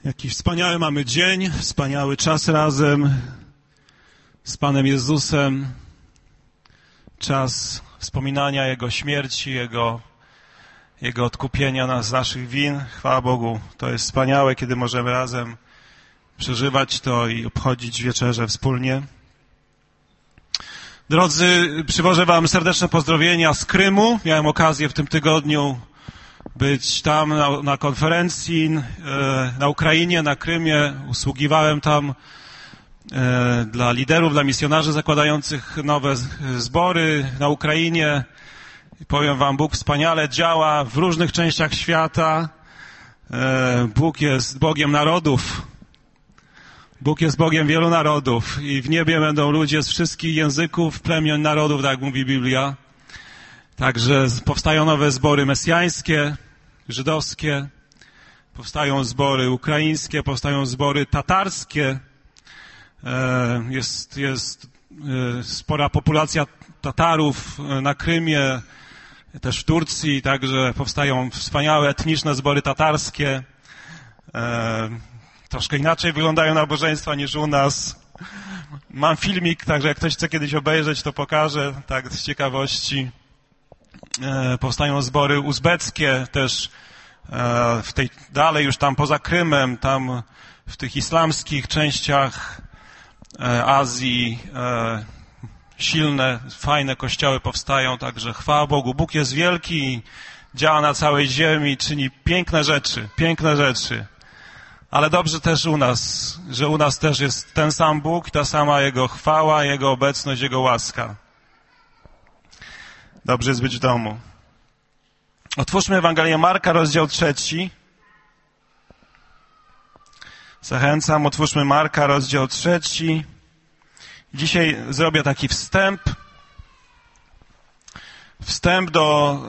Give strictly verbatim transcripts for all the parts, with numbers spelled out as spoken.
Jaki wspaniały mamy dzień, wspaniały czas razem z Panem Jezusem. Czas wspominania Jego śmierci, Jego, Jego odkupienia nas z naszych win. Chwała Bogu, to jest wspaniałe, kiedy możemy razem przeżywać to i obchodzić wieczerzę wspólnie. Drodzy, przywożę Wam serdeczne pozdrowienia z Krymu. Miałem okazję w tym tygodniu być tam na, na konferencji e, na Ukrainie, na Krymie. Usługiwałem tam e, dla liderów, dla misjonarzy zakładających nowe zbory na Ukrainie. I powiem Wam, Bóg wspaniale działa w różnych częściach świata. E, Bóg jest Bogiem narodów. Bóg jest Bogiem wielu narodów i w niebie będą ludzie z wszystkich języków, plemion, narodów, tak jak mówi Biblia. Także powstają nowe zbory mesjańskie, żydowskie, powstają zbory ukraińskie, powstają zbory tatarskie. Jest, jest spora populacja Tatarów na Krymie, też w Turcji, także powstają wspaniałe etniczne zbory tatarskie. Troszkę inaczej wyglądają nabożeństwa niż u nas. Mam filmik, także jak ktoś chce kiedyś obejrzeć, to pokażę, tak z ciekawości. E, powstają zbory uzbeckie też e, w tej, dalej już tam poza Krymem, tam w tych islamskich częściach e, Azji e, silne, fajne kościoły powstają, także chwała Bogu. Bóg jest wielki, działa na całej ziemi, czyni piękne rzeczy, piękne rzeczy. Ale dobrze też u nas, że u nas też jest ten sam Bóg, ta sama Jego chwała, Jego obecność, Jego łaska. Dobrze jest być w domu. Otwórzmy Ewangelię Marka, rozdział trzeci. Zachęcam, otwórzmy Marka, rozdział trzeci. Dzisiaj zrobię taki wstęp. Wstęp do,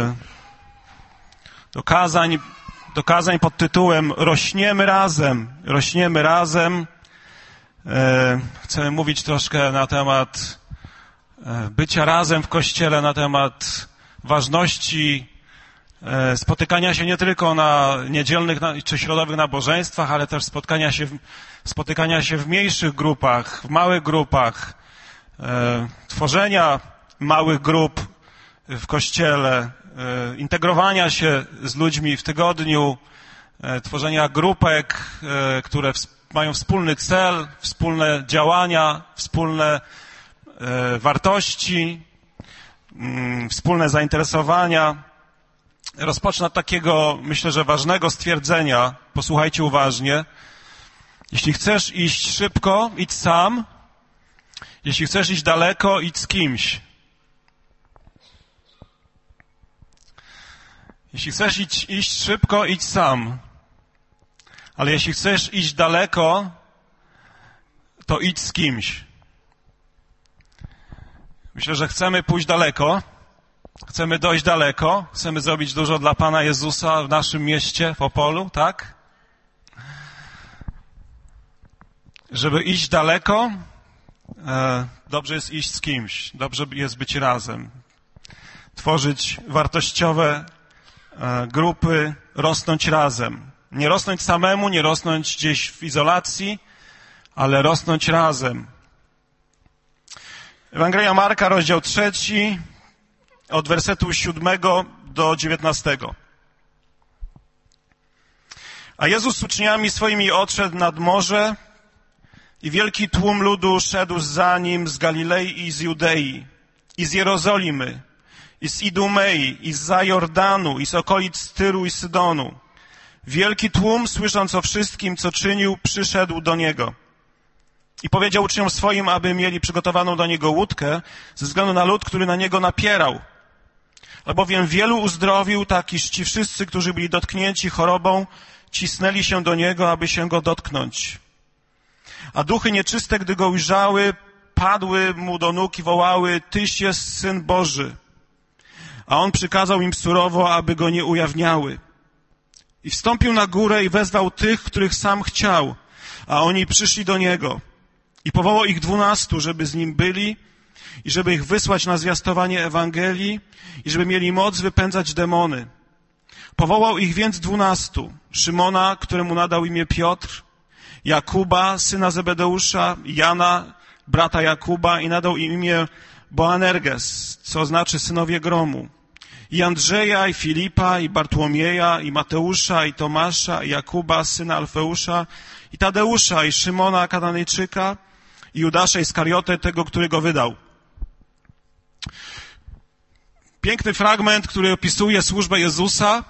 do kazań, do kazań pod tytułem Rośniemy razem. Rośniemy razem. Chcemy mówić troszkę na temat bycia razem w Kościele, na temat ważności spotykania się nie tylko na niedzielnych czy środowych nabożeństwach, ale też spotkania się, spotykania się w mniejszych grupach, w małych grupach, tworzenia małych grup w Kościele, integrowania się z ludźmi w tygodniu, tworzenia grupek, które mają wspólny cel, wspólne działania, wspólne wartości, wspólne zainteresowania. Rozpocznę od takiego, myślę, że ważnego stwierdzenia. Posłuchajcie uważnie. Jeśli chcesz iść szybko, idź sam. Jeśli chcesz iść daleko, idź z kimś. Jeśli chcesz iść, iść szybko, idź sam. Ale jeśli chcesz iść daleko, to idź z kimś. Myślę, że chcemy pójść daleko, chcemy dojść daleko, chcemy zrobić dużo dla Pana Jezusa w naszym mieście, w Opolu, tak? Żeby iść daleko, e, dobrze jest iść z kimś, dobrze jest być razem, tworzyć wartościowe e, grupy, rosnąć razem. Nie rosnąć samemu, nie rosnąć gdzieś w izolacji, ale rosnąć razem. Ewangelia Marka, rozdział trzeci, od wersetu siódmego do dziewiętnastego. A Jezus z uczniami swoimi odszedł nad morze i wielki tłum ludu szedł za Nim z Galilei i z Judei, i z Jerozolimy, i z Idumei, i z Jordanu, i z okolic Tyru i Sydonu. Wielki tłum, słysząc o wszystkim, co czynił, przyszedł do Niego. I powiedział uczniom swoim, aby mieli przygotowaną do Niego łódkę, ze względu na lud, który na Niego napierał. Albowiem wielu uzdrowił, tak iż ci wszyscy, którzy byli dotknięci chorobą, cisnęli się do Niego, aby się Go dotknąć. A duchy nieczyste, gdy Go ujrzały, padły Mu do nóg i wołały: Tyś jest Syn Boży. A On przykazał im surowo, aby Go nie ujawniały. I wstąpił na górę i wezwał tych, których sam chciał, a oni przyszli do Niego. I powołał ich dwunastu, żeby z Nim byli i żeby ich wysłać na zwiastowanie Ewangelii i żeby mieli moc wypędzać demony. Powołał ich więc dwunastu. Szymona, któremu nadał imię Piotr, Jakuba, syna Zebedeusza, Jana, brata Jakuba i nadał im imię Boanerges, co znaczy synowie gromu. I Andrzeja, i Filipa, i Bartłomieja, i Mateusza, i Tomasza, i Jakuba, syna Alfeusza, i Tadeusza, i Szymona Kananejczyka, i Judasza Iskariotę, tego, który go wydał. Piękny fragment, który opisuje służbę Jezusa.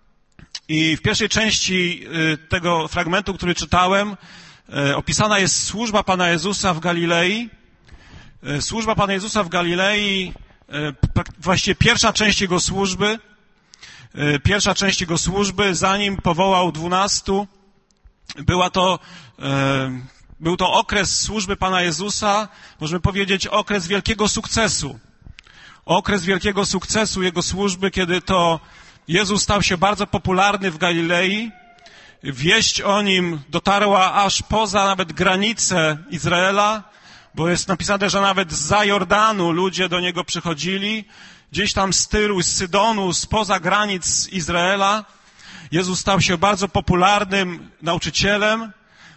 I w pierwszej części tego fragmentu, który czytałem, opisana jest służba Pana Jezusa w Galilei. Służba Pana Jezusa w Galilei, właściwie pierwsza część Jego służby, pierwsza część Jego służby, zanim powołał dwunastu, była to, był to okres służby Pana Jezusa, możemy powiedzieć okres wielkiego sukcesu. Okres wielkiego sukcesu Jego służby, kiedy to Jezus stał się bardzo popularny w Galilei. Wieść o Nim dotarła aż poza nawet granice Izraela, bo jest napisane, że nawet zza Jordanu ludzie do Niego przychodzili, gdzieś tam z Tyru, z Sydonu, spoza granic Izraela. Jezus stał się bardzo popularnym nauczycielem,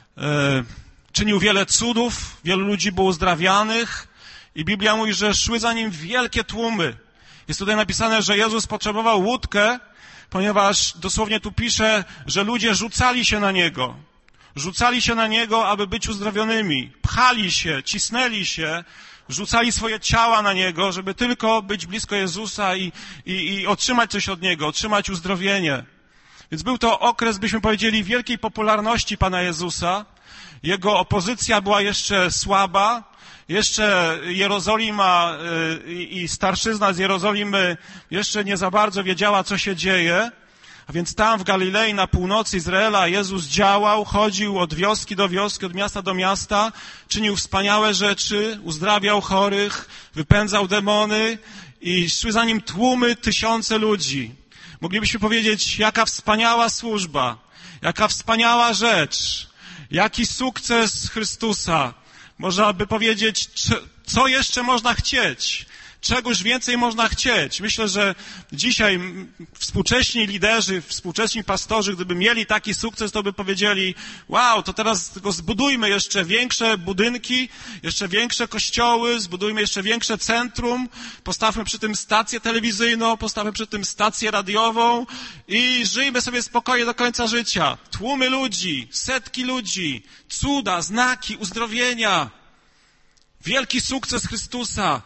czynił wiele cudów, wielu ludzi było uzdrawianych i Biblia mówi, że szły za Nim wielkie tłumy. Jest tutaj napisane, że Jezus potrzebował łódkę, ponieważ dosłownie tu pisze, że ludzie rzucali się na Niego. Rzucali się na Niego, aby być uzdrowionymi. Pchali się, cisnęli się, rzucali swoje ciała na Niego, żeby tylko być blisko Jezusa i, i, i otrzymać coś od Niego, otrzymać uzdrowienie. Więc był to okres, byśmy powiedzieli, wielkiej popularności Pana Jezusa. Jego opozycja była jeszcze słaba. Jeszcze Jerozolima i starszyzna z Jerozolimy jeszcze nie za bardzo wiedziała, co się dzieje. A więc tam w Galilei, na północy Izraela, Jezus działał, chodził od wioski do wioski, od miasta do miasta, czynił wspaniałe rzeczy, uzdrawiał chorych, wypędzał demony i szły za Nim tłumy, tysiące ludzi. Moglibyśmy powiedzieć, jaka wspaniała służba, jaka wspaniała rzecz, jaki sukces Chrystusa. Można by powiedzieć, co jeszcze można chcieć, czegoś więcej można chcieć. Myślę, że dzisiaj współcześni liderzy, współcześni pastorzy, gdyby mieli taki sukces, to by powiedzieli, wow, to teraz tylko zbudujmy jeszcze większe budynki, jeszcze większe kościoły, zbudujmy jeszcze większe centrum, postawmy przy tym stację telewizyjną, postawmy przy tym stację radiową i żyjmy sobie spokojnie do końca życia. Tłumy ludzi, setki ludzi, cuda, znaki, uzdrowienia. Wielki sukces Chrystusa.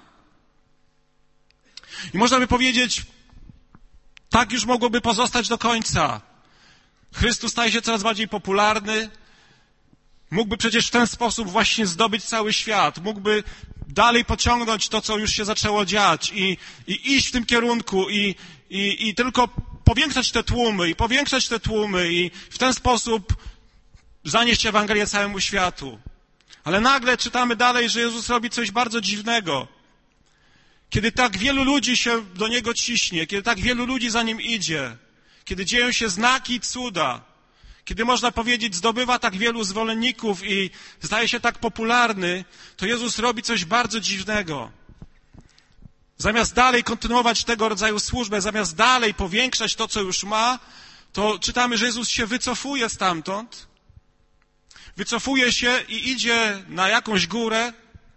I można by powiedzieć, tak już mogłoby pozostać do końca. Chrystus staje się coraz bardziej popularny. Mógłby przecież w ten sposób właśnie zdobyć cały świat. Mógłby dalej pociągnąć to, co już się zaczęło dziać i, i iść w tym kierunku i, i, i tylko powiększać te tłumy i powiększać te tłumy i w ten sposób zanieść Ewangelię całemu światu. Ale nagle czytamy dalej, że Jezus robi coś bardzo dziwnego. Kiedy tak wielu ludzi się do Niego ciśnie, kiedy tak wielu ludzi za Nim idzie, kiedy dzieją się znaki i cuda, kiedy można powiedzieć zdobywa tak wielu zwolenników i staje się tak popularny, to Jezus robi coś bardzo dziwnego. Zamiast dalej kontynuować tego rodzaju służbę, zamiast dalej powiększać to, co już ma, to czytamy, że Jezus się wycofuje stamtąd, wycofuje się i idzie na jakąś górę.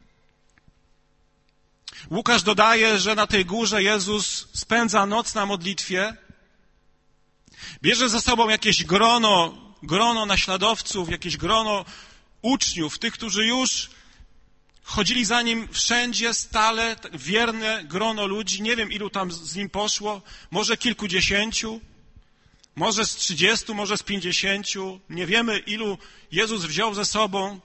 Łukasz dodaje, że na tej górze Jezus spędza noc na modlitwie, bierze ze sobą jakieś grono, grono naśladowców, jakieś grono uczniów, tych, którzy już chodzili za Nim wszędzie, stale, wierne grono ludzi. Nie wiem, ilu tam z Nim poszło, może kilkudziesięciu, może z trzydziestu, może z pięćdziesięciu. Nie wiemy, ilu Jezus wziął ze sobą.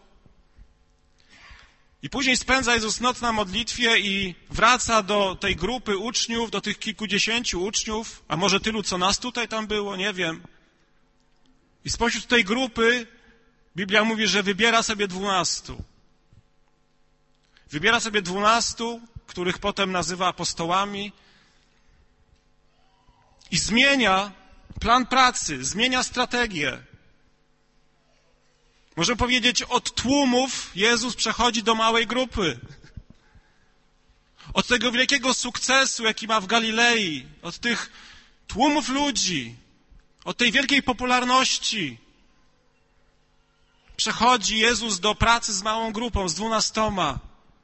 I później spędza Jezus noc na modlitwie i wraca do tej grupy uczniów, do tych kilkudziesięciu uczniów, a może tylu, co nas tutaj tam było, nie wiem. I spośród tej grupy Biblia mówi, że wybiera sobie dwunastu. Wybiera sobie dwunastu, których potem nazywa apostołami i zmienia plan pracy, zmienia strategię. Możemy powiedzieć, od tłumów Jezus przechodzi do małej grupy. Od tego wielkiego sukcesu, jaki ma w Galilei, od tych tłumów ludzi, od tej wielkiej popularności przechodzi Jezus do pracy z małą grupą, z dwunastoma.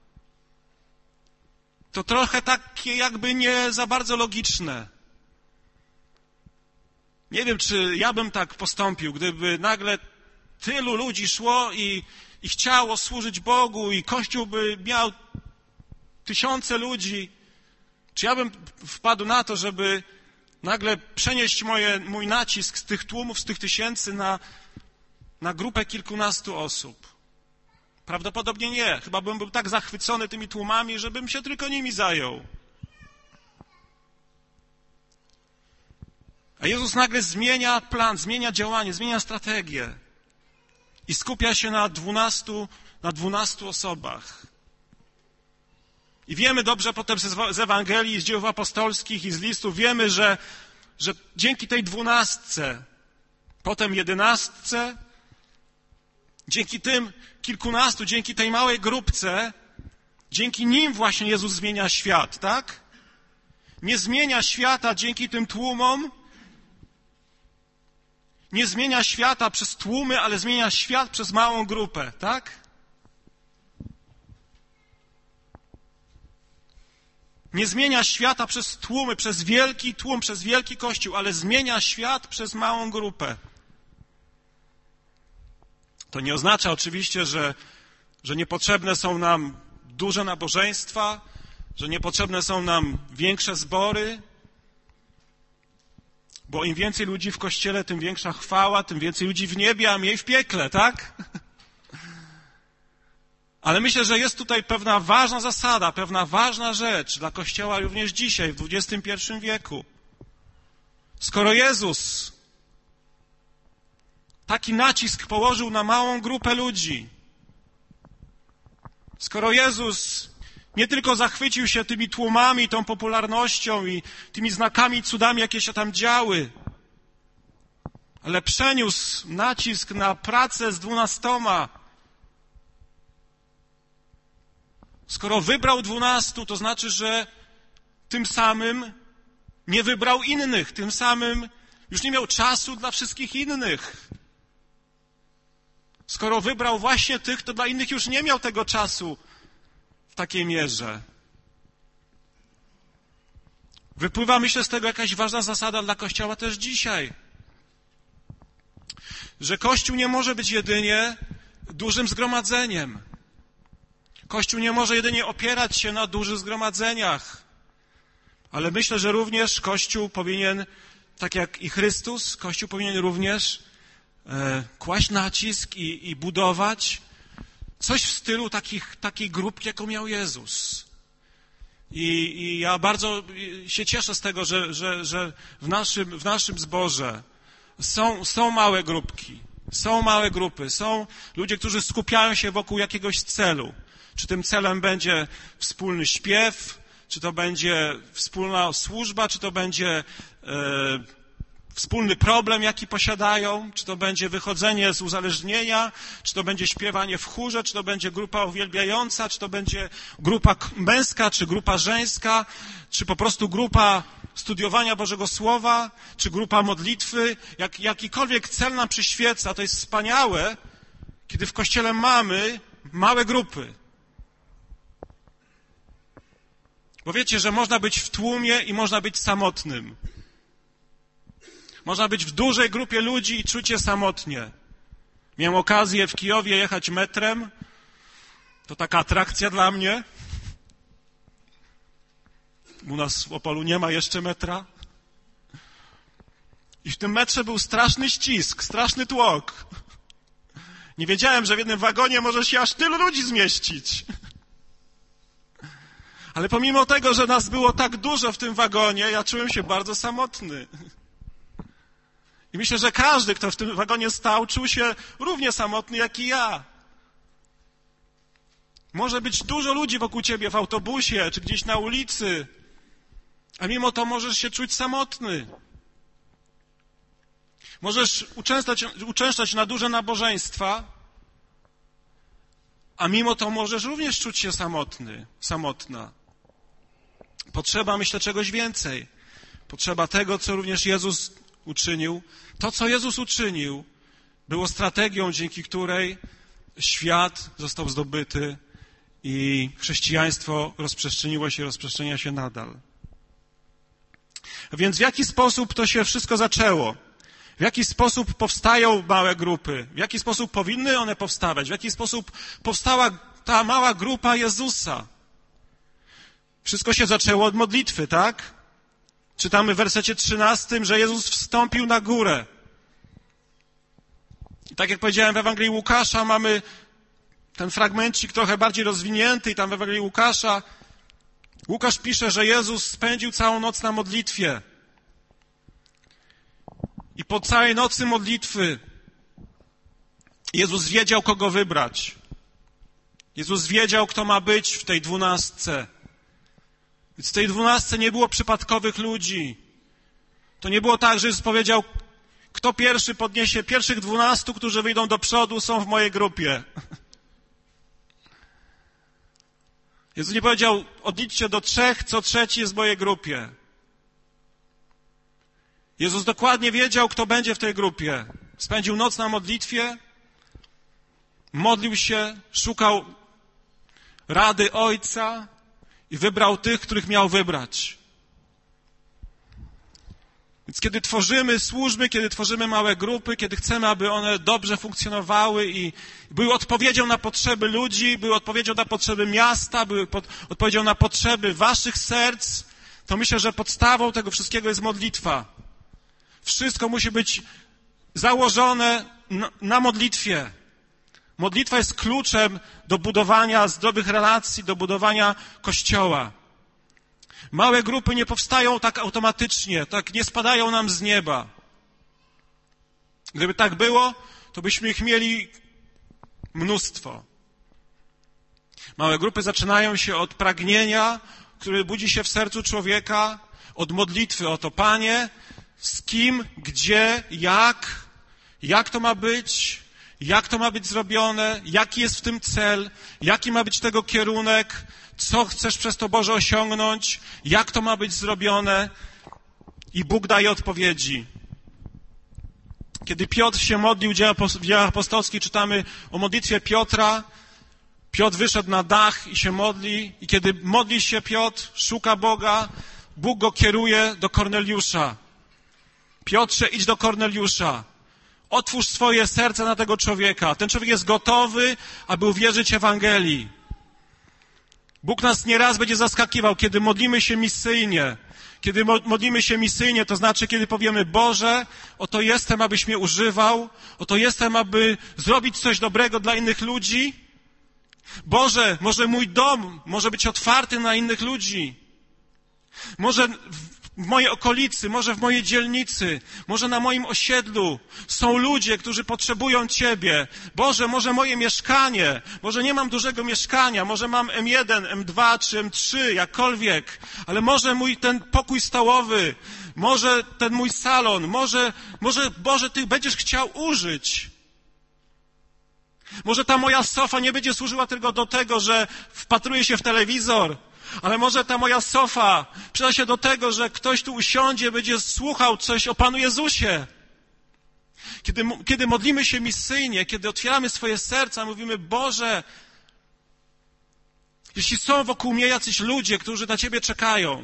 To trochę takie jakby nie za bardzo logiczne. Nie wiem, czy ja bym tak postąpił, gdyby nagle tylu ludzi szło i, i chciało służyć Bogu i Kościół by miał tysiące ludzi. Czy ja bym wpadł na to, żeby nagle przenieść moje, mój nacisk z tych tłumów, z tych tysięcy na, na grupę kilkunastu osób? Prawdopodobnie nie. Chyba bym był tak zachwycony tymi tłumami, żebym się tylko nimi zajął. A Jezus nagle zmienia plan, zmienia działanie, zmienia strategię i skupia się na dwunastu, na dwunastu osobach. I wiemy dobrze potem z Ewangelii, z dzieł apostolskich i z listów, wiemy, że, że dzięki tej dwunastce, potem jedenastce, dzięki tym kilkunastu, dzięki tej małej grupce, dzięki nim właśnie Jezus zmienia świat, tak? Nie zmienia świata dzięki tym tłumom, nie zmienia świata przez tłumy, ale zmienia świat przez małą grupę, tak? Nie zmienia świata przez tłumy, przez wielki tłum, przez wielki kościół, ale zmienia świat przez małą grupę. To nie oznacza oczywiście, że, że niepotrzebne są nam duże nabożeństwa, że niepotrzebne są nam większe zbory, bo im więcej ludzi w kościele, tym większa chwała, tym więcej ludzi w niebie, a mniej w piekle, tak? Ale myślę, że jest tutaj pewna ważna zasada, pewna ważna rzecz dla Kościoła również dzisiaj, w dwudziestym pierwszym wieku. Skoro Jezus taki nacisk położył na małą grupę ludzi, skoro Jezus nie tylko zachwycił się tymi tłumami, tą popularnością i tymi znakami, cudami, jakie się tam działy, ale przeniósł nacisk na pracę z dwunastoma. Skoro wybrał dwunastu, to znaczy, że tym samym nie wybrał innych, tym samym już nie miał czasu dla wszystkich innych. Skoro wybrał właśnie tych, to dla innych już nie miał tego czasu w takiej mierze. Wypływa, myślę, z tego jakaś ważna zasada dla Kościoła też dzisiaj. Że Kościół nie może być jedynie dużym zgromadzeniem. Kościół nie może jedynie opierać się na dużych zgromadzeniach. Ale myślę, że również Kościół powinien, tak jak i Chrystus, Kościół powinien również e, kłaść nacisk i, i budować coś w stylu takich, takiej grupki, jaką miał Jezus. I, I ja bardzo się cieszę z tego, że, że, że w naszym, w naszym zborze są, są małe grupki, są małe grupy, są ludzie, którzy skupiają się wokół jakiegoś celu. Czy tym celem będzie wspólny śpiew, czy to będzie wspólna służba, czy to będzie e, wspólny problem, jaki posiadają, czy to będzie wychodzenie z uzależnienia, czy to będzie śpiewanie w chórze, czy to będzie grupa uwielbiająca, czy to będzie grupa męska, czy grupa żeńska, czy po prostu grupa studiowania Bożego Słowa, czy grupa modlitwy. Jak, jakikolwiek cel nam przyświeca, to jest wspaniałe, kiedy w Kościele mamy małe grupy. Bo wiecie, że można być w tłumie i można być samotnym. Można być w dużej grupie ludzi i czuć się samotnie. Miałem okazję w Kijowie jechać metrem. To taka atrakcja dla mnie. U nas w Opolu nie ma jeszcze metra. I w tym metrze był straszny ścisk, straszny tłok. Nie wiedziałem, że w jednym wagonie może się aż tylu ludzi zmieścić. Ale pomimo tego, że nas było tak dużo w tym wagonie, ja czułem się bardzo samotny. I myślę, że każdy, kto w tym wagonie stał, czuł się równie samotny jak i ja. Może być dużo ludzi wokół ciebie w autobusie, czy gdzieś na ulicy, a mimo to możesz się czuć samotny. Możesz uczęszczać, uczęszczać na duże nabożeństwa, a mimo to możesz również czuć się samotny, samotna. Potrzeba, myślę, czegoś więcej. Potrzeba tego, co również Jezus uczynił. To, co Jezus uczynił, było strategią, dzięki której świat został zdobyty i chrześcijaństwo rozprzestrzeniło się, rozprzestrzenia się nadal. A więc w jaki sposób to się wszystko zaczęło? W jaki sposób powstają małe grupy? W jaki sposób powinny one powstawać? W jaki sposób powstała ta mała grupa Jezusa? Wszystko się zaczęło od modlitwy, tak? Czytamy w wersecie trzynastym, że Jezus wstąpił na górę. I tak jak powiedziałem, w Ewangelii Łukasza mamy ten fragmencik trochę bardziej rozwinięty i tam w Ewangelii Łukasza Łukasz pisze, że Jezus spędził całą noc na modlitwie. I po całej nocy modlitwy Jezus wiedział, kogo wybrać. Jezus wiedział, kto ma być w tej dwunastce. Więc w tej dwunastce nie było przypadkowych ludzi. To nie było tak, że Jezus powiedział, kto pierwszy podniesie, pierwszych dwunastu, którzy wyjdą do przodu, są w mojej grupie. Jezus nie powiedział, odliczcie do trzech, co trzeci jest w mojej grupie. Jezus dokładnie wiedział, kto będzie w tej grupie. Spędził noc na modlitwie, modlił się, szukał rady Ojca i wybrał tych, których miał wybrać. Więc kiedy tworzymy służby, kiedy tworzymy małe grupy, kiedy chcemy, aby one dobrze funkcjonowały i były odpowiedzią na potrzeby ludzi, były odpowiedzią na potrzeby miasta, były pod, odpowiedzią na potrzeby waszych serc, to myślę, że podstawą tego wszystkiego jest modlitwa. Wszystko musi być założone na, na modlitwie. Modlitwa jest kluczem do budowania zdrowych relacji, do budowania Kościoła. Małe grupy nie powstają tak automatycznie, tak nie spadają nam z nieba. Gdyby tak było, to byśmy ich mieli mnóstwo. Małe grupy zaczynają się od pragnienia, które budzi się w sercu człowieka, od modlitwy o to, Panie, z kim, gdzie, jak, jak to ma być, jak to ma być zrobione, jaki jest w tym cel, jaki ma być tego kierunek, co chcesz przez to, Boże, osiągnąć, jak to ma być zrobione. I Bóg daje odpowiedzi. Kiedy Piotr się modlił w Dziejach Apostolskich, czytamy o modlitwie Piotra. Piotr wyszedł na dach i się modli. I kiedy modli się Piotr, szuka Boga, Bóg go kieruje do Korneliusza. Piotrze, idź do Korneliusza. Otwórz swoje serce na tego człowieka. Ten człowiek jest gotowy, aby uwierzyć Ewangelii. Bóg nas nieraz będzie zaskakiwał, kiedy modlimy się misyjnie. Kiedy modlimy się misyjnie, to znaczy, kiedy powiemy, Boże, oto jestem, abyś mnie używał, oto jestem, aby zrobić coś dobrego dla innych ludzi. Boże, może mój dom może być otwarty na innych ludzi. Może w mojej okolicy, może w mojej dzielnicy, może na moim osiedlu są ludzie, którzy potrzebują Ciebie. Boże, może moje mieszkanie, może nie mam dużego mieszkania, może mam M jeden, M dwa czy M trzy, jakkolwiek, ale może mój ten pokój stołowy, może ten mój salon, może, może Boże, Ty będziesz chciał użyć. Może ta moja sofa nie będzie służyła tylko do tego, że wpatruję się w telewizor, ale może ta moja sofa przyda się do tego, że ktoś tu usiądzie, będzie słuchał coś o Panu Jezusie. Kiedy, kiedy modlimy się misyjnie, kiedy otwieramy swoje serca, mówimy, Boże, jeśli są wokół mnie jacyś ludzie, którzy na Ciebie czekają,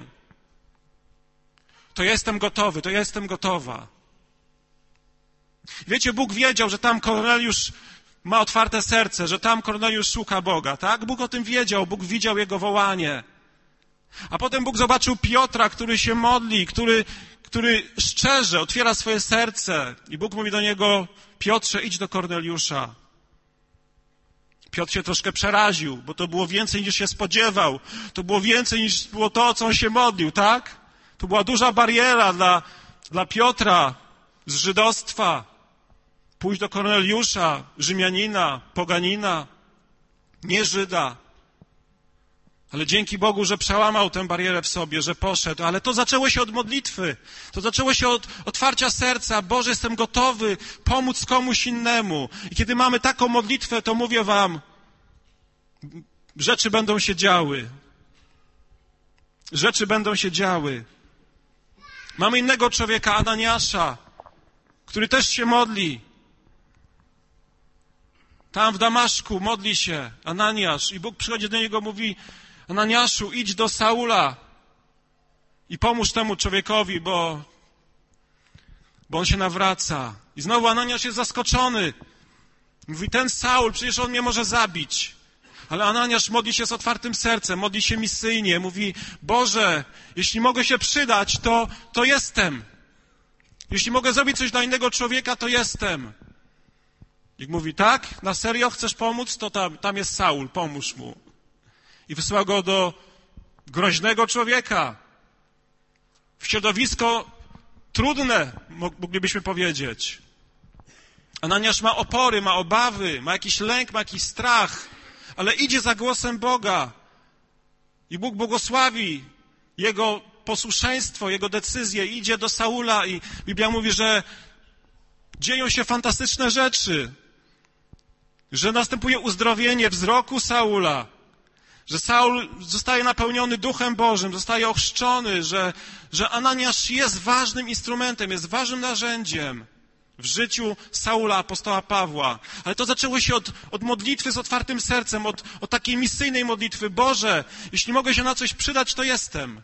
to ja jestem gotowy, to ja jestem gotowa. Wiecie, Bóg wiedział, że tam Korneliusz ma otwarte serce, że tam Korneliusz szuka Boga, tak? Bóg o tym wiedział, Bóg widział jego wołanie. A potem Bóg zobaczył Piotra, który się modli, który, który szczerze otwiera swoje serce. I Bóg mówi do niego, Piotrze, idź do Korneliusza. Piotr się troszkę przeraził, bo to było więcej niż się spodziewał. To było więcej niż było to, o co on się modlił, tak? To była duża bariera dla, dla Piotra z żydostwa. Pójść do Korneliusza, Rzymianina, poganina, nie Żyda. Ale dzięki Bogu, że przełamał tę barierę w sobie, że poszedł. Ale to zaczęło się od modlitwy. To zaczęło się od otwarcia serca. Boże, jestem gotowy pomóc komuś innemu. I kiedy mamy taką modlitwę, to mówię wam, rzeczy będą się działy. Rzeczy będą się działy. Mamy innego człowieka, Ananiasza. który też się modli. Tam w Damaszku modli się Ananiasz i Bóg przychodzi do niego i mówi: Ananiaszu, idź do Saula i pomóż temu człowiekowi, bo, bo on się nawraca. I znowu Ananiasz jest zaskoczony. Mówi: ten Saul, przecież on mnie może zabić. Ale Ananiasz modli się z otwartym sercem, modli się misyjnie. Mówi: Boże, jeśli mogę się przydać, to, to jestem. Jeśli mogę zrobić coś dla innego człowieka, to jestem. I mówi: tak, na serio chcesz pomóc? To tam, tam jest Saul, pomóż mu. I wysyła go do groźnego człowieka. W środowisko trudne, moglibyśmy powiedzieć. Ananiasz ma opory, ma obawy, ma jakiś lęk, ma jakiś strach, ale idzie za głosem Boga. I Bóg błogosławi jego posłuszeństwo, jego decyzję. Idzie do Saula i Biblia mówi, że dzieją się fantastyczne rzeczy. Że następuje uzdrowienie wzroku Saula. Że Saul zostaje napełniony Duchem Bożym, zostaje ochrzczony, że, że Ananiasz jest ważnym instrumentem, jest ważnym narzędziem w życiu Saula, apostoła Pawła. Ale to zaczęło się od, od modlitwy z otwartym sercem, od, od takiej misyjnej modlitwy. Boże, jeśli mogę się na coś przydać, to jestem.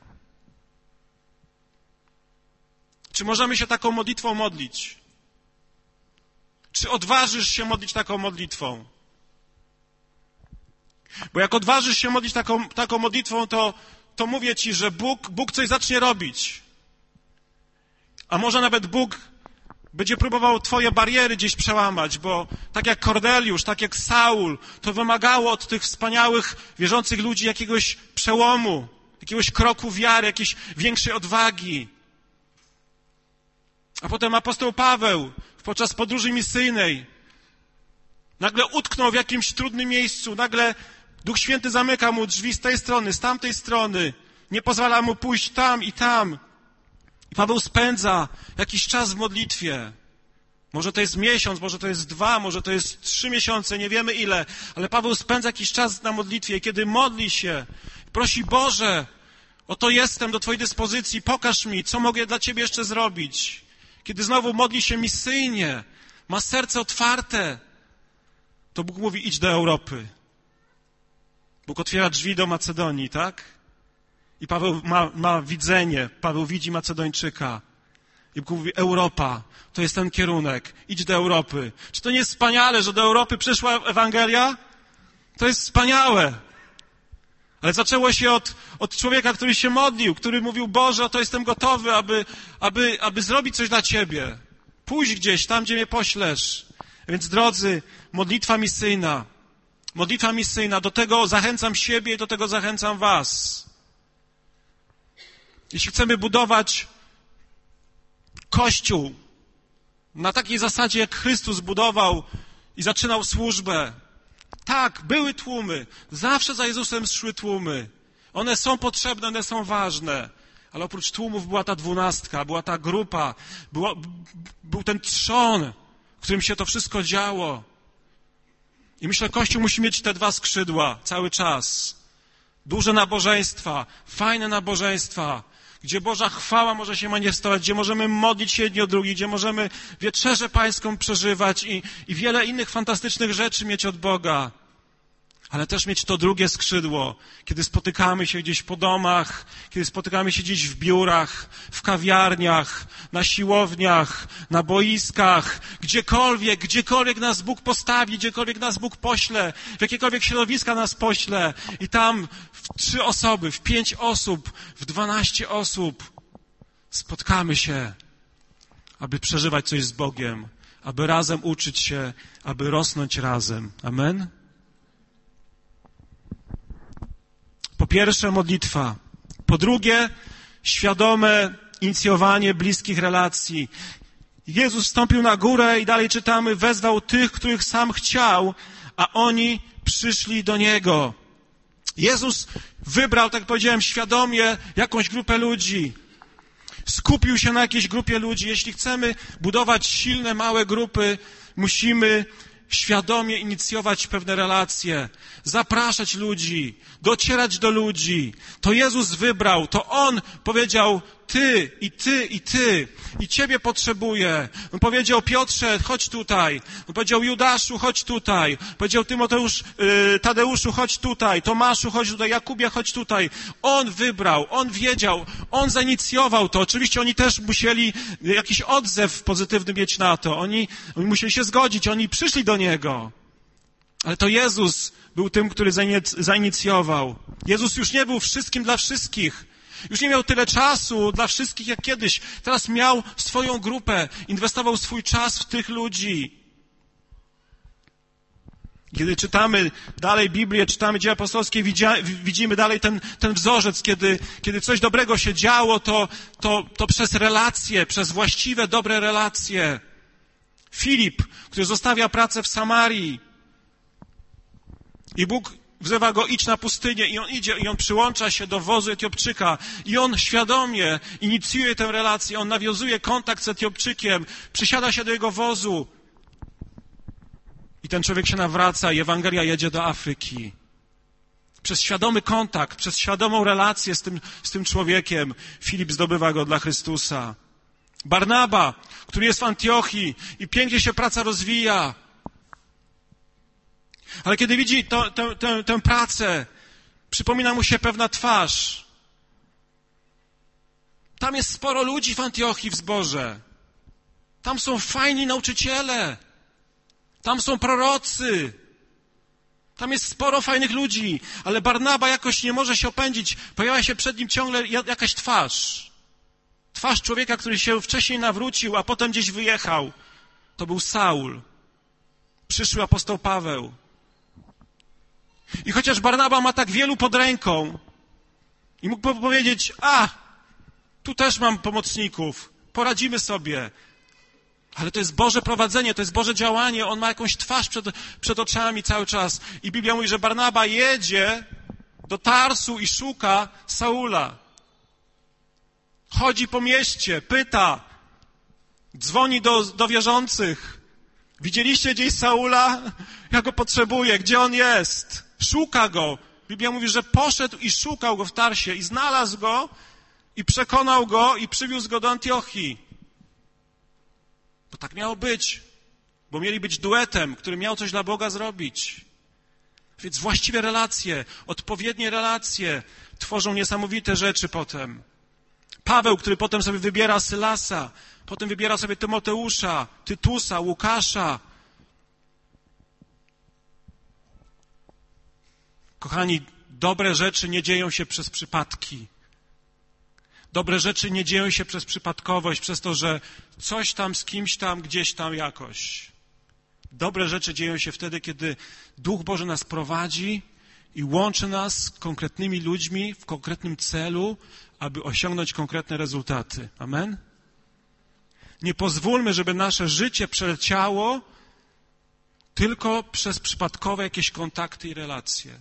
Czy możemy się taką modlitwą modlić? Czy odważysz się modlić taką modlitwą? Bo jak odważysz się modlić taką, taką modlitwą, to, to mówię ci, że Bóg, Bóg coś zacznie robić. A może nawet Bóg będzie próbował twoje bariery gdzieś przełamać, bo tak jak Korneliusz, tak jak Saul, to wymagało od tych wspaniałych, wierzących ludzi jakiegoś przełomu, jakiegoś kroku wiary, jakiejś większej odwagi. A potem apostoł Paweł podczas podróży misyjnej nagle utknął w jakimś trudnym miejscu, nagle Duch Święty zamyka mu drzwi z tej strony, z tamtej strony, nie pozwala mu pójść tam i tam. I Paweł spędza jakiś czas w modlitwie. Może to jest miesiąc, może to jest dwa, może to jest trzy miesiące, nie wiemy ile, ale Paweł spędza jakiś czas na modlitwie i kiedy modli się, prosi: Boże, oto jestem do Twojej dyspozycji, pokaż mi, co mogę dla Ciebie jeszcze zrobić. Kiedy znowu modli się misyjnie, ma serce otwarte, to Bóg mówi: idź do Europy. Bóg otwiera drzwi do Macedonii, tak? I Paweł ma, ma widzenie, Paweł widzi Macedończyka. I Bóg mówi: Europa, to jest ten kierunek, idź do Europy. Czy to nie jest wspaniale, że do Europy przyszła Ewangelia? To jest wspaniałe. Ale zaczęło się od, od człowieka, który się modlił, który mówił: Boże, oto jestem gotowy, aby, aby, aby zrobić coś dla Ciebie. Pójdź gdzieś, tam gdzie mnie poślesz. Więc drodzy, modlitwa misyjna, modlitwa misyjna, do tego zachęcam siebie i do tego zachęcam was. Jeśli chcemy budować Kościół na takiej zasadzie, jak Chrystus budował i zaczynał służbę, tak, były tłumy, zawsze za Jezusem szły tłumy. One są potrzebne, one są ważne, ale oprócz tłumów była ta dwunastka, była ta grupa, było, był ten trzon, w którym się to wszystko działo. I myślę, Kościół musi mieć te dwa skrzydła cały czas. Duże nabożeństwa, fajne nabożeństwa, gdzie Boża chwała może się manifestować, gdzie możemy modlić się jedni o drugich, gdzie możemy wieczerzę pańską przeżywać i, i wiele innych fantastycznych rzeczy mieć od Boga. Ale też mieć to drugie skrzydło, kiedy spotykamy się gdzieś po domach, kiedy spotykamy się gdzieś w biurach, w kawiarniach, na siłowniach, na boiskach, gdziekolwiek, gdziekolwiek nas Bóg postawi, gdziekolwiek nas Bóg pośle, w jakiekolwiek środowiska nas pośle i tam w trzy osoby, w pięć osób, w dwanaście osób spotkamy się, aby przeżywać coś z Bogiem, aby razem uczyć się, aby rosnąć razem. Amen? Po pierwsze, modlitwa. Po drugie, świadome inicjowanie bliskich relacji. Jezus wstąpił na górę i dalej czytamy: wezwał tych, których sam chciał, a oni przyszli do Niego. Jezus wybrał, tak jak powiedziałem, świadomie jakąś grupę ludzi. Skupił się na jakiejś grupie ludzi. Jeśli chcemy budować silne, małe grupy, musimy świadomie inicjować pewne relacje, zapraszać ludzi, docierać do ludzi. To Jezus wybrał, to On powiedział: ty, i ty, i ty, i ciebie potrzebuję. On powiedział, Piotrze, chodź tutaj. On powiedział, Judaszu, chodź tutaj. Powiedział, Tymoteusz, yy, Tadeuszu, chodź tutaj. Tomaszu, chodź tutaj. Jakubie, chodź tutaj. On wybrał, on wiedział, on zainicjował to. Oczywiście oni też musieli jakiś odzew pozytywny mieć na to. Oni, oni musieli się zgodzić, oni przyszli do Niego. Ale to Jezus był tym, który zainicjował. Jezus już nie był wszystkim dla wszystkich. Już nie miał tyle czasu dla wszystkich jak kiedyś. Teraz miał swoją grupę. Inwestował swój czas w tych ludzi. Kiedy czytamy dalej Biblię, czytamy Dzieje Apostolskie, widzimy dalej ten, ten wzorzec. Kiedy, kiedy coś dobrego się działo, to, to, to przez relacje, przez właściwe, dobre relacje. Filip, który zostawia pracę w Samarii. I Bóg wzywa go, idź na pustynię, i on idzie, i on przyłącza się do wozu Etiopczyka. I on świadomie inicjuje tę relację, on nawiązuje kontakt z Etiopczykiem, przysiada się do jego wozu. I ten człowiek się nawraca i Ewangelia jedzie do Afryki. Przez świadomy kontakt, przez świadomą relację z tym, z tym człowiekiem Filip zdobywa go dla Chrystusa. Barnaba, który jest w Antiochii i pięknie się praca rozwija. Ale kiedy widzi to, tę, tę, tę pracę, przypomina mu się pewna twarz. Tam jest sporo ludzi w Antiochii w zborze. Tam są fajni nauczyciele. Tam są prorocy. Tam jest sporo fajnych ludzi. Ale Barnaba jakoś nie może się opędzić. Pojawia się przed nim ciągle jakaś twarz. Twarz człowieka, który się wcześniej nawrócił, a potem gdzieś wyjechał. To był Saul. Przyszły apostoł Paweł. I chociaż Barnaba ma tak wielu pod ręką i mógłby powiedzieć, a, tu też mam pomocników, poradzimy sobie. Ale to jest Boże prowadzenie, to jest Boże działanie, on ma jakąś twarz przed, przed oczami cały czas. I Biblia mówi, że Barnaba jedzie do Tarsu i szuka Saula. Chodzi po mieście, pyta, dzwoni do, do wierzących. Widzieliście gdzieś Saula? Ja go potrzebuję, gdzie on jest? Szuka go. Biblia mówi, że poszedł i szukał go w Tarsie i znalazł go i przekonał go i przywiózł go do Antiochii. Bo tak miało być, bo mieli być duetem, który miał coś dla Boga zrobić. Więc właściwe relacje, odpowiednie relacje tworzą niesamowite rzeczy potem. Paweł, który potem sobie wybiera Sylasa, potem wybiera sobie Tymoteusza, Tytusa, Łukasza. Kochani, dobre rzeczy nie dzieją się przez przypadki. Dobre rzeczy nie dzieją się przez przypadkowość, przez to, że coś tam z kimś tam, gdzieś tam jakoś. Dobre rzeczy dzieją się wtedy, kiedy Duch Boży nas prowadzi i łączy nas z konkretnymi ludźmi w konkretnym celu, aby osiągnąć konkretne rezultaty. Amen? Nie pozwólmy, żeby nasze życie przeleciało tylko przez przypadkowe jakieś kontakty i relacje.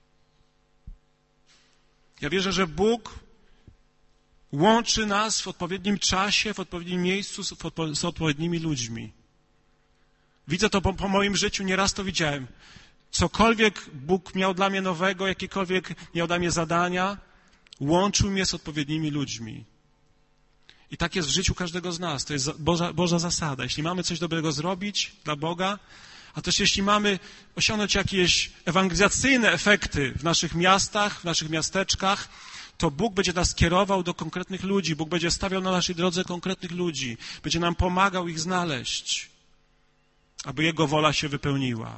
Ja wierzę, że Bóg łączy nas w odpowiednim czasie, w odpowiednim miejscu z, odpo- z odpowiednimi ludźmi. Widzę to po, po moim życiu, nieraz to widziałem. Cokolwiek Bóg miał dla mnie nowego, jakiekolwiek miał dla mnie zadania, łączył mnie z odpowiednimi ludźmi. I tak jest w życiu każdego z nas. To jest Boża, Boża zasada. Jeśli mamy coś dobrego zrobić dla Boga, a też jeśli mamy osiągnąć jakieś ewangelizacyjne efekty w naszych miastach, w naszych miasteczkach, to Bóg będzie nas kierował do konkretnych ludzi. Bóg będzie stawiał na naszej drodze konkretnych ludzi. Będzie nam pomagał ich znaleźć, aby Jego wola się wypełniła.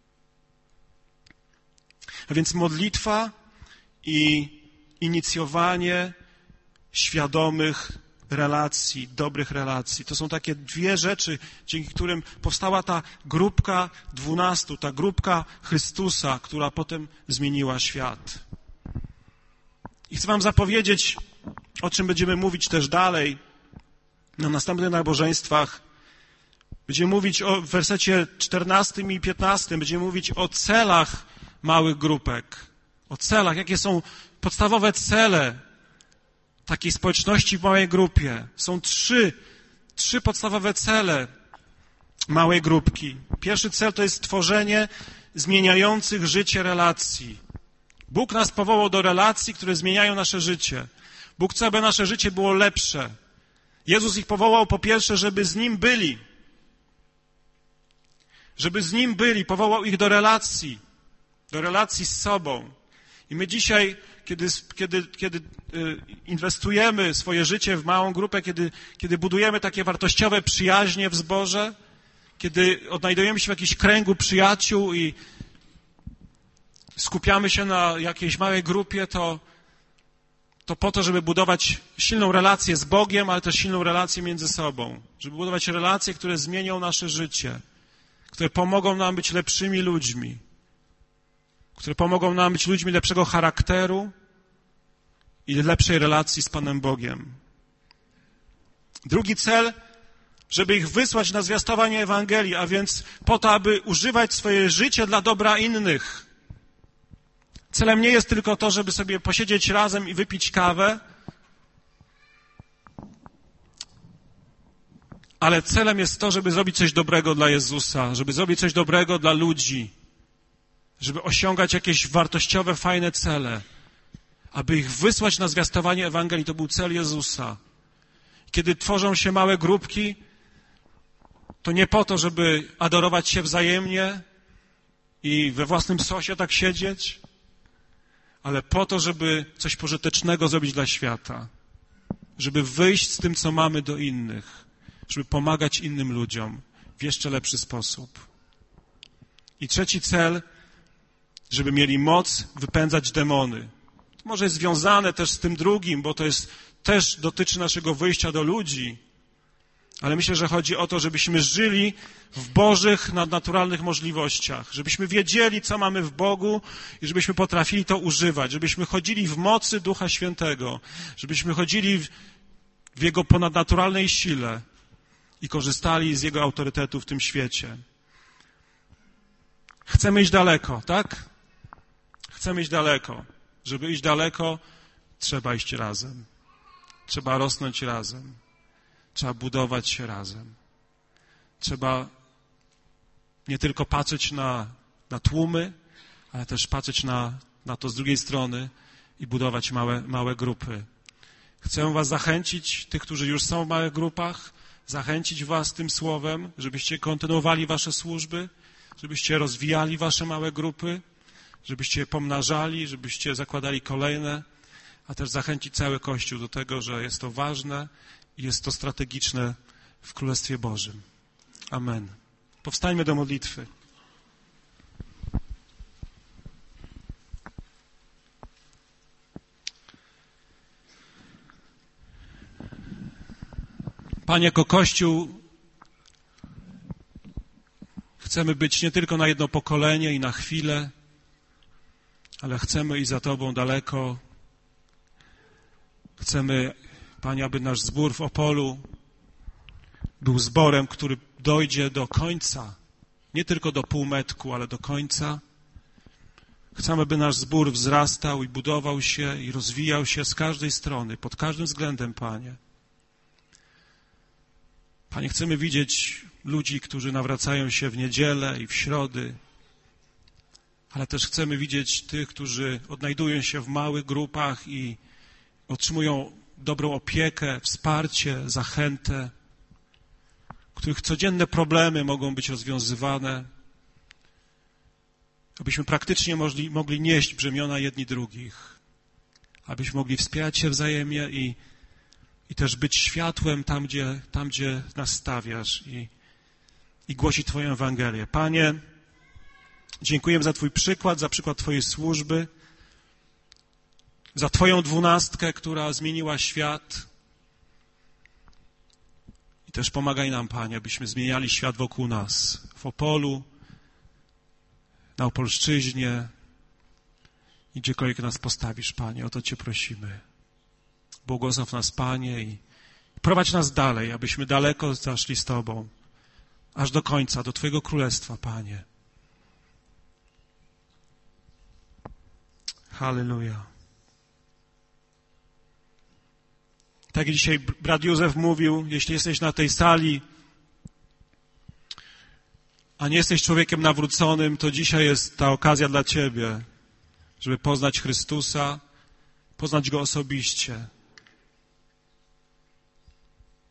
A więc modlitwa i inicjowanie świadomych relacji, dobrych relacji. To są takie dwie rzeczy, dzięki którym powstała ta grupka dwunastu, ta grupka Chrystusa, która potem zmieniła świat. I chcę wam zapowiedzieć, o czym będziemy mówić też dalej na następnych nabożeństwach. Będziemy mówić o w wersecie czternastym i piętnastym, będziemy mówić o celach małych grupek. O celach, jakie są podstawowe cele takiej społeczności w małej grupie. Są trzy, trzy podstawowe cele małej grupki. Pierwszy cel to jest tworzenie zmieniających życie relacji. Bóg nas powołał do relacji, które zmieniają nasze życie. Bóg chce, aby nasze życie było lepsze. Jezus ich powołał po pierwsze, żeby z Nim byli. Żeby z Nim byli. Powołał ich do relacji. Do relacji z sobą. I my dzisiaj, kiedy, kiedy, kiedy inwestujemy swoje życie w małą grupę, kiedy, kiedy budujemy takie wartościowe przyjaźnie w zborze, kiedy odnajdujemy się w jakimś kręgu przyjaciół i skupiamy się na jakiejś małej grupie, to, to po to, żeby budować silną relację z Bogiem, ale też silną relację między sobą. Żeby budować relacje, które zmienią nasze życie, które pomogą nam być lepszymi ludźmi, które pomogą nam być ludźmi lepszego charakteru i lepszej relacji z Panem Bogiem. Drugi cel, żeby ich wysłać na zwiastowanie Ewangelii, a więc po to, aby używać swoje życie dla dobra innych. Celem nie jest tylko to, żeby sobie posiedzieć razem i wypić kawę, ale celem jest to, żeby zrobić coś dobrego dla Jezusa, żeby zrobić coś dobrego dla ludzi, żeby osiągać jakieś wartościowe, fajne cele, aby ich wysłać na zwiastowanie Ewangelii. To był cel Jezusa. Kiedy tworzą się małe grupki, to nie po to, żeby adorować się wzajemnie i we własnym sosie tak siedzieć, ale po to, żeby coś pożytecznego zrobić dla świata, żeby wyjść z tym, co mamy, do innych, żeby pomagać innym ludziom w jeszcze lepszy sposób. I trzeci cel, żeby mieli moc wypędzać demony. To może jest związane też z tym drugim, bo to jest, też dotyczy naszego wyjścia do ludzi, ale myślę, że chodzi o to, żebyśmy żyli w Bożych, nadnaturalnych możliwościach, żebyśmy wiedzieli, co mamy w Bogu i żebyśmy potrafili to używać, żebyśmy chodzili w mocy Ducha Świętego, żebyśmy chodzili w, w Jego ponadnaturalnej sile i korzystali z Jego autorytetu w tym świecie. Chcemy iść daleko, tak? Chcemy iść daleko. Żeby iść daleko, trzeba iść razem. Trzeba rosnąć razem. Trzeba budować się razem. Trzeba nie tylko patrzeć na, na tłumy, ale też patrzeć na, na to z drugiej strony i budować małe, małe grupy. Chcę was zachęcić, tych, którzy już są w małych grupach, zachęcić was tym słowem, żebyście kontynuowali wasze służby, żebyście rozwijali wasze małe grupy, żebyście je pomnażali, żebyście zakładali kolejne, a też zachęcić cały Kościół do tego, że jest to ważne i jest to strategiczne w Królestwie Bożym. Amen. Powstańmy do modlitwy. Panie, jako Kościół chcemy być nie tylko na jedno pokolenie i na chwilę, ale chcemy iść za Tobą daleko. Chcemy, Panie, aby nasz zbór w Opolu był zborem, który dojdzie do końca, nie tylko do półmetku, ale do końca. Chcemy, by nasz zbór wzrastał i budował się i rozwijał się z każdej strony, pod każdym względem, Panie. Panie, chcemy widzieć ludzi, którzy nawracają się w niedzielę i w środy, ale też chcemy widzieć tych, którzy odnajdują się w małych grupach i otrzymują dobrą opiekę, wsparcie, zachętę, których codzienne problemy mogą być rozwiązywane, abyśmy praktycznie mogli, mogli nieść brzemiona jedni drugich, abyśmy mogli wspierać się wzajemnie i, i też być światłem tam, gdzie, tam, gdzie nas stawiasz i, i głosić Twoją Ewangelię. Panie, dziękujemy za Twój przykład, za przykład Twojej służby, za Twoją dwunastkę, która zmieniła świat. I też pomagaj nam, Panie, abyśmy zmieniali świat wokół nas, w Opolu, na Opolszczyźnie i gdziekolwiek nas postawisz, Panie. O to Cię prosimy. Błogosław nas, Panie, i prowadź nas dalej, abyśmy daleko zaszli z Tobą, aż do końca, do Twojego Królestwa, Panie. Halleluja. Tak jak dzisiaj brat Józef mówił, jeśli jesteś na tej sali, a nie jesteś człowiekiem nawróconym, to dzisiaj jest ta okazja dla Ciebie, żeby poznać Chrystusa, poznać Go osobiście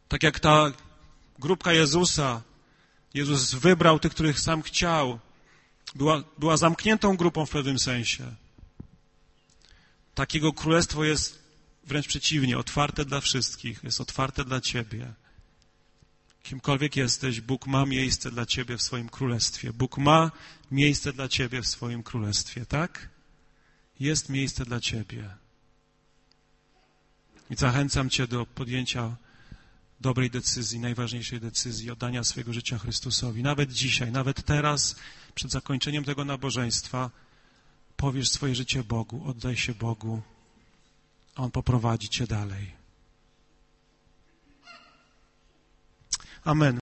Tak jak ta grupka Jezusa, Jezus wybrał tych, których sam chciał, była, była zamkniętą grupą w pewnym sensie. Takiego królestwo jest wręcz przeciwnie, otwarte dla wszystkich, jest otwarte dla ciebie. Kimkolwiek jesteś, Bóg ma miejsce dla ciebie w swoim królestwie. Bóg ma miejsce dla ciebie w swoim królestwie, tak? Jest miejsce dla ciebie. I zachęcam cię do podjęcia dobrej decyzji, najważniejszej decyzji, oddania swojego życia Chrystusowi. Nawet dzisiaj, nawet teraz, przed zakończeniem tego nabożeństwa, powiesz swoje życie Bogu, oddaj się Bogu, a On poprowadzi cię dalej. Amen.